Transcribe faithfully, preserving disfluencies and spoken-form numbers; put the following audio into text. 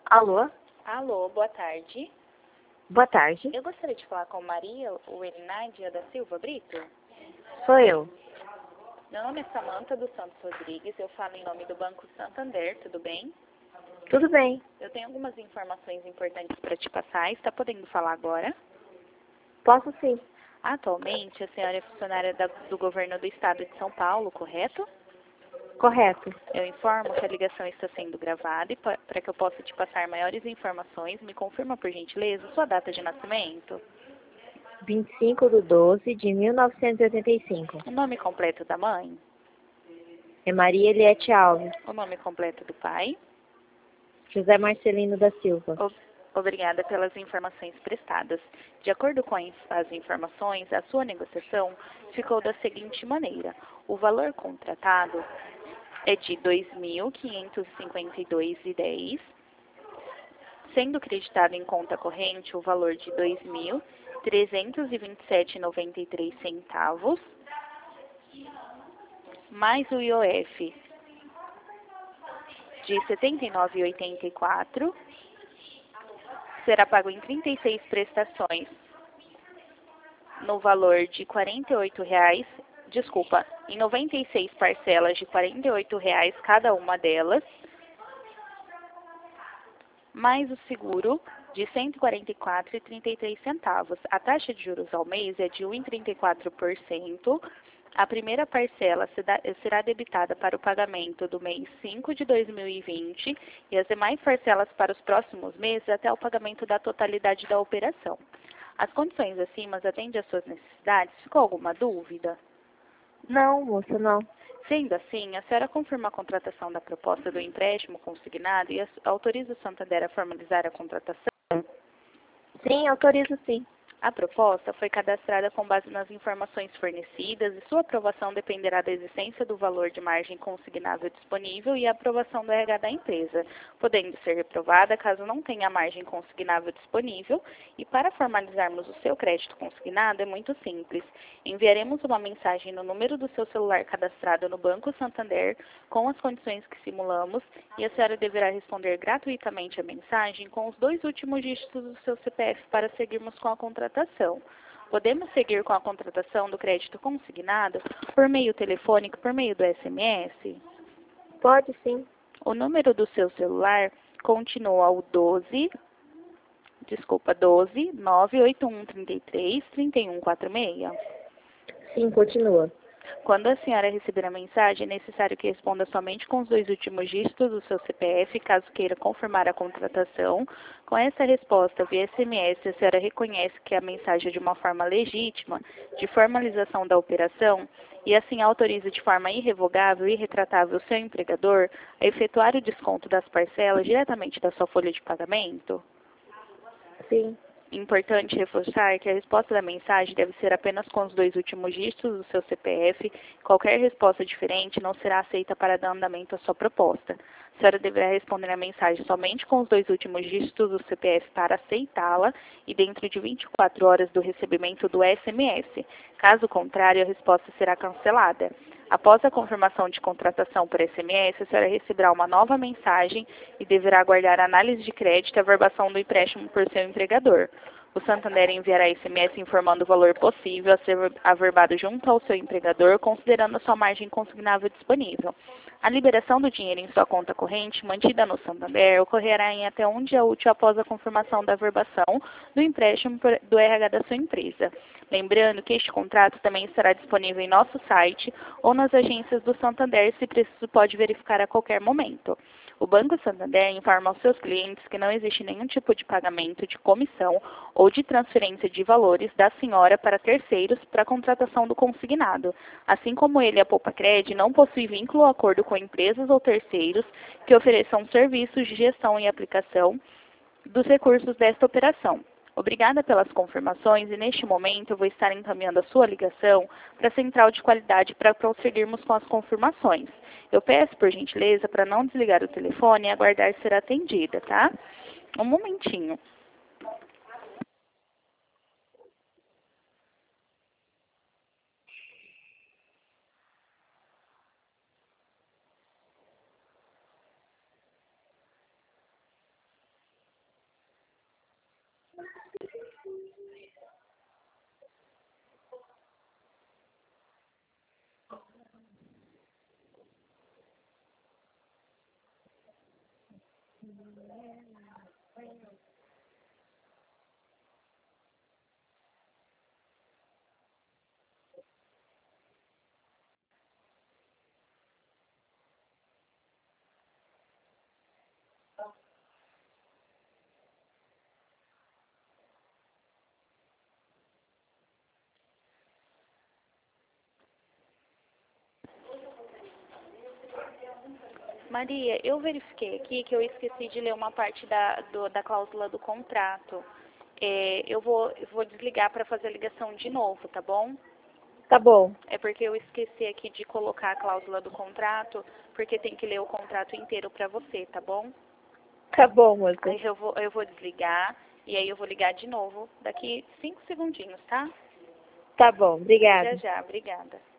Alô? Alô, boa tarde. Boa tarde. Eu gostaria de falar com Maria Werinádia da Silva Brito. Sou eu. Meu nome é Samanta dos Santos Rodrigues, eu falo em nome do Banco Santander, tudo bem? Tudo bem? Eu tenho algumas informações importantes para te passar, está podendo falar agora? Posso sim. Atualmente, a senhora é funcionária da- do governo do estado de São Paulo, correto? Correto. Eu informo que a ligação está sendo gravada e pa- para que eu possa te passar maiores informações, me confirma por gentileza sua data de nascimento, vinte e cinco de doze de mil novecentos e oitenta e cinco. o nome completo da mãe, É Maria Eliette Alves. o nome completo do pai. José Marcelino da Silva. O- Obrigada pelas informações prestadas. De acordo com as as informações, a sua negociação ficou da seguinte maneira: o valor contratado é de dois mil quinhentos e cinquenta e dois reais e dez centavos, sendo creditado em conta corrente o valor de dois mil trezentos e vinte e sete reais e noventa e três centavos, mais o I O F de setenta e nove reais e oitenta e quatro centavos, será pago em trinta e seis prestações no valor de quarenta e oito reais, desculpa, em noventa e seis parcelas de quarenta e oito reais cada uma delas, mais o seguro de cento e quarenta e quatro reais e trinta e três centavos. A taxa de juros ao mês é de um vírgula trinta e quatro por cento. A primeira parcela será debitada para o pagamento do mês cinco de dois mil e vinte e as demais parcelas para os próximos meses até o pagamento da totalidade da operação. As condições acima atendem às suas necessidades? Ficou alguma dúvida? Não, moça, não. Sendo assim, a senhora confirma a contratação da proposta do empréstimo consignado e autoriza o Santander a formalizar a contratação? Sim, autorizo sim. A proposta foi cadastrada com base nas informações fornecidas e sua aprovação dependerá da existência do valor de margem consignável disponível e a aprovação do R H da empresa, podendo ser reprovada caso não tenha margem consignável disponível. E para formalizarmos o seu crédito consignado é muito simples. Enviaremos uma mensagem no número do seu celular cadastrado no Banco Santander com as condições que simulamos e a senhora deverá responder gratuitamente a mensagem com os dois últimos dígitos do seu C P F para seguirmos com a contratação. Podemos seguir com a contratação do crédito consignado por meio telefônico, por meio do S M S? Pode sim. O número do seu celular continua o doze, desculpa, doze, nove oito um, três três, três um quatro seis. Sim, continua. Quando a senhora receber a mensagem, é necessário que responda somente com os dois últimos dígitos do seu C P F, caso queira confirmar a contratação. Com essa resposta via S M S, a senhora reconhece que a mensagem é de uma forma legítima de formalização da operação e assim autoriza de forma irrevogável e retratável o seu empregador a efetuar o desconto das parcelas diretamente da sua folha de pagamento? Sim. Importante reforçar que a resposta da mensagem deve ser apenas com os dois últimos dígitos do seu C P F. Qualquer resposta diferente não será aceita para dar andamento à sua proposta. A senhora deverá responder a mensagem somente com os dois últimos dígitos do C P F para aceitá-la e dentro de vinte e quatro horas do recebimento do S M S. Caso contrário, a resposta será cancelada. Após a confirmação de contratação por S M S, a senhora receberá uma nova mensagem e deverá aguardar a análise de crédito e a averbação do empréstimo por seu empregador. O Santander enviará S M S informando o valor possível a ser averbado junto ao seu empregador, considerando a sua margem consignável disponível. A liberação do dinheiro em sua conta corrente, mantida no Santander, ocorrerá em até um dia útil após a confirmação da averbação do empréstimo do R H da sua empresa. Lembrando que este contrato também estará disponível em nosso site ou nas agências do Santander, se preciso pode verificar a qualquer momento. O Banco Santander informa aos seus clientes que não existe nenhum tipo de pagamento de comissão ou de transferência de valores da senhora para terceiros para a contratação do consignado. Assim como ele, a Poupa-Cred, não possui vínculo ou acordo com empresas ou terceiros que ofereçam serviços de gestão e aplicação dos recursos desta operação. Obrigada pelas confirmações e neste momento eu vou estar encaminhando a sua ligação para a central de qualidade para prosseguirmos com as confirmações. Eu peço por gentileza para não desligar o telefone e aguardar ser atendida, tá? Um momentinho. Maria, eu verifiquei aqui que eu esqueci de ler uma parte da, do, da cláusula do contrato. É, eu, vou, eu vou desligar para fazer a ligação de novo, tá bom? Tá bom. É porque eu esqueci aqui de colocar a cláusula do contrato, porque tem que ler o contrato inteiro para você, tá bom? Tá bom, moça. Aí eu vou, eu vou desligar e aí eu vou ligar de novo daqui cinco segundinhos, tá? Tá bom, Até obrigada. já já, obrigada.